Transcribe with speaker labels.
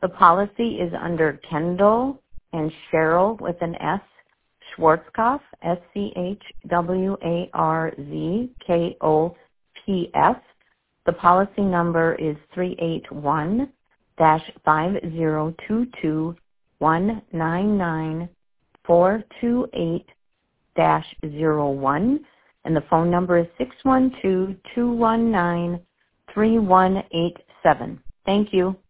Speaker 1: The policy is under Kendall and Cheryl with an S, Schwarzkopf, SCHWARZKOPF. The policy number is 381-502199-428-01, and the phone number is 612-219-3187. Thank you.